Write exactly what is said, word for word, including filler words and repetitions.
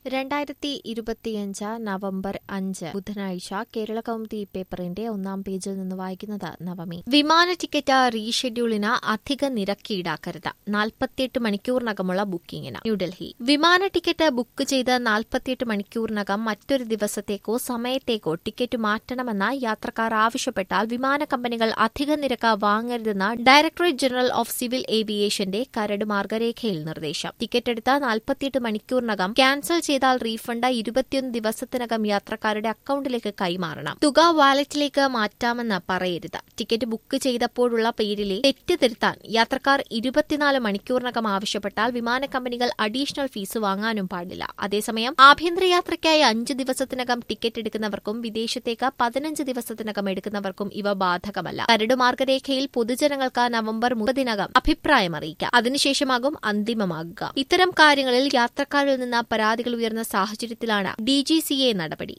രണ്ടായിരത്തി ഇരുപത്തിയഞ്ച് നവംബർ അഞ്ച് ബുധനാഴ്ച കേരള കൗമുദി പേപ്പറിന്റെ ഒന്നാം പേജിൽ നിന്ന് വായിക്കുന്നത് നവമി. വിമാന ടിക്കറ്റ് റീഷെഡ്യൂളിന് അധിക നിരക്ക് ഈടാക്കരുത്. നാൽപ്പത്തിയെട്ട് മണിക്കൂറിനകമുള്ള ബുക്കിംഗിന്. ന്യൂഡൽഹി. വിമാന ടിക്കറ്റ് ബുക്ക് ചെയ്ത് നാൽപ്പത്തിയെട്ട് മണിക്കൂറിനകം മറ്റൊരു ദിവസത്തേക്കോ സമയത്തേക്കോ ടിക്കറ്റ് മാറ്റണമെന്ന് യാത്രക്കാർ ആവശ്യപ്പെട്ടാൽ വിമാന കമ്പനികൾ അധിക നിരക്ക് വാങ്ങരുതെന്ന് ഡയറക്ടറേറ്റ് ജനറൽ ഓഫ് സിവിൽ ഏവിയേഷന്റെ കരട് മാർഗരേഖയിൽ നിർദ്ദേശം. ടിക്കറ്റ് എടുത്ത നാൽപ്പത്തിയെട്ട് മണിക്കൂറിനകം ക്യാൻസൽ ചെയ്താൽ റീഫണ്ട് ഇരുപത്തിയൊന്ന് ദിവസത്തിനകം യാത്രക്കാരുടെ അക്കൌണ്ടിലേക്ക് കൈമാറണം. തുക വാലറ്റിലേക്ക് മാറ്റാമെന്ന് പറയരുത്. ടിക്കറ്റ് ബുക്ക് ചെയ്തപ്പോഴുള്ള പേരിലെ തെറ്റ് തിരുത്താൻ യാത്രക്കാർ ഇരുപത്തിനാല് മണിക്കൂറിനകം ആവശ്യപ്പെട്ടാൽ വിമാന കമ്പനികൾ അഡീഷണൽ ഫീസ് വാങ്ങാനും പാടില്ല. അതേസമയം ആഭ്യന്തര യാത്രയ്ക്കായി അഞ്ച് ദിവസത്തിനകം ടിക്കറ്റ് എടുക്കുന്നവർക്കും വിദേശത്തേക്ക് പതിനഞ്ച് ദിവസത്തിനകം എടുക്കുന്നവർക്കും ഇവ ബാധകമല്ല. കരട് മാർഗരേഖയിൽ പൊതുജനങ്ങൾക്ക് നവംബർ മുപ്പതിനകം അഭിപ്രായം അറിയിക്കാം. അതിനുശേഷമാകും അന്തിമമാകുക. ഇത്തരം കാര്യങ്ങളിൽ യാത്രക്കാരിൽ നിന്ന് പരാതികൾ ഉയർന്ന സാഹചര്യത്തിലാണ് ഡി ജി സി എ നടപടി.